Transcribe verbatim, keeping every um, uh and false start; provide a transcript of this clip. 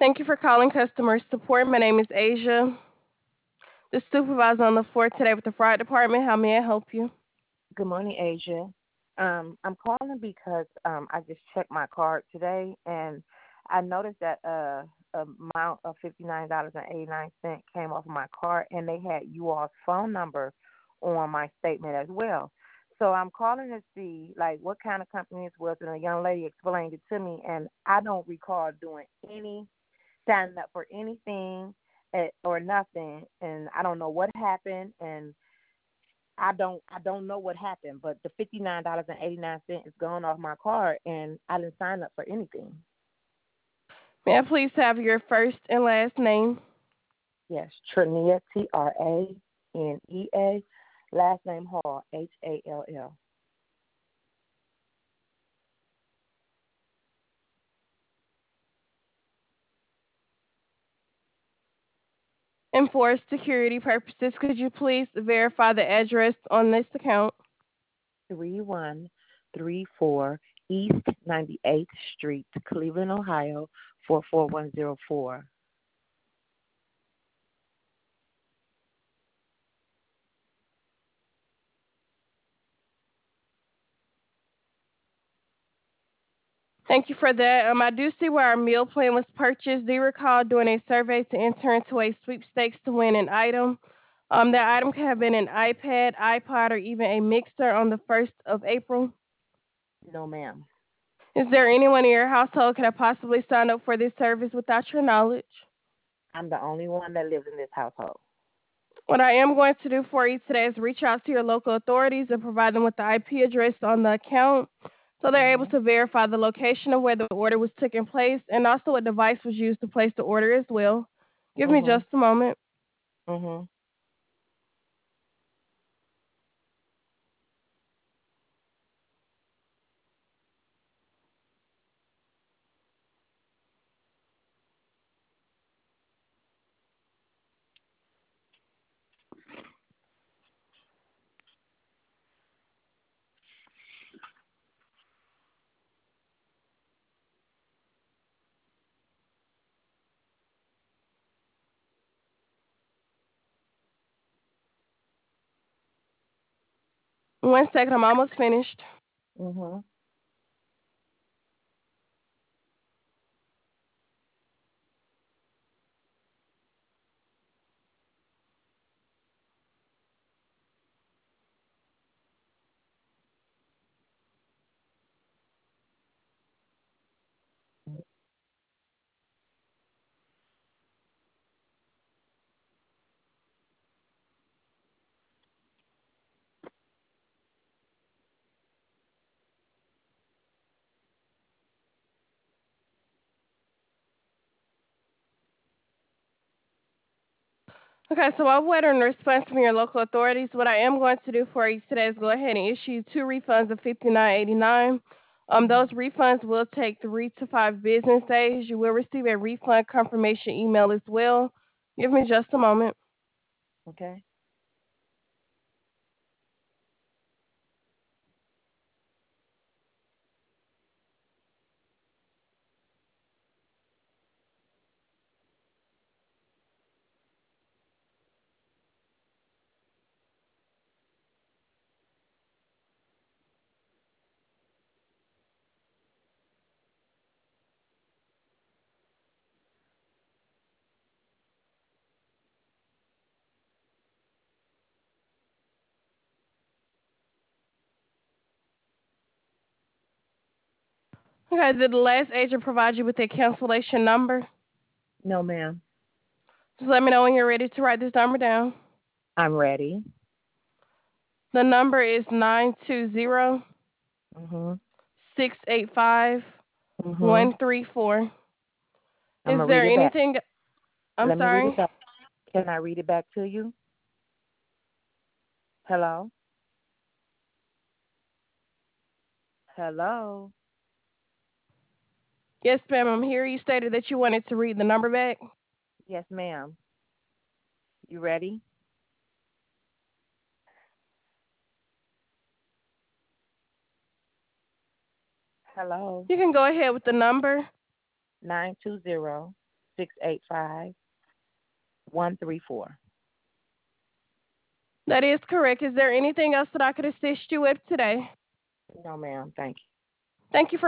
Thank you for calling customer support. My name is Asia, the supervisor on the floor today with the fraud department. How may I help you? Good morning, Asia. Um, I'm calling because um, I just checked my card today, and I noticed that uh, amount of fifty nine dollars and eighty nine cents came off of my card, and they had you all's phone number on my statement as well. So I'm calling to see like what kind of company this was, and a young lady explained it to me, and I don't recall doing any signing up for anything eh, or nothing, and I don't know what happened, and I don't I don't know what happened, but the fifty nine dollars and eighty nine cents is gone off my card, and I didn't sign up for anything. May I please have your first and last name? Yes, Trania, T R A N E A, last name Hall, H A L L. And for security purposes, could you please verify the address on this account? Three one three four East Ninety Eighth Street, Cleveland, Ohio four four one zero four. Thank you for that. Um, I do see where our meal plan was purchased. Do you recall doing a survey to enter into a sweepstakes to win an item? Um, that item could have been an iPad, iPod, or even a mixer on the first of April. No, ma'am. Is there anyone in your household could have possibly signed up for this service without your knowledge? I'm the only one that lives in this household. What I am going to do for you today is reach out to your local authorities and provide them with the I P address on the account so they're able Mhm. to verify the location of where the order was taking place and also what device was used to place the order as well. Give me Mhm. just a moment. Mhm. One second, I'm almost finished. Mhm. Okay, so while waiting on a response from your local authorities, what I am going to do for you today is go ahead and issue two refunds of fifty-nine eighty-nine. Um, Mhm. those refunds will take three to five business days. You will receive a refund confirmation email as well. Give me just a moment. Okay. Okay, did the last agent provide you with a cancellation number? No, ma'am. Just let me know when you're ready to write this number down. I'm ready. The number is nine two zero, Mhm. six eight five, Mhm. one three four. I'm Is gonna read there it back. anything? I'm Let me read it sorry. back. Can I read it back to you? Hello? Hello? Yes, ma'am, I'm here. You stated that you wanted to read the number back. Yes, ma'am. You ready? Hello? You can go ahead with the number. Nine two zero six eight five, one three four. That is correct. Is there anything else that I could assist you with today? No, ma'am. Thank you. Thank you for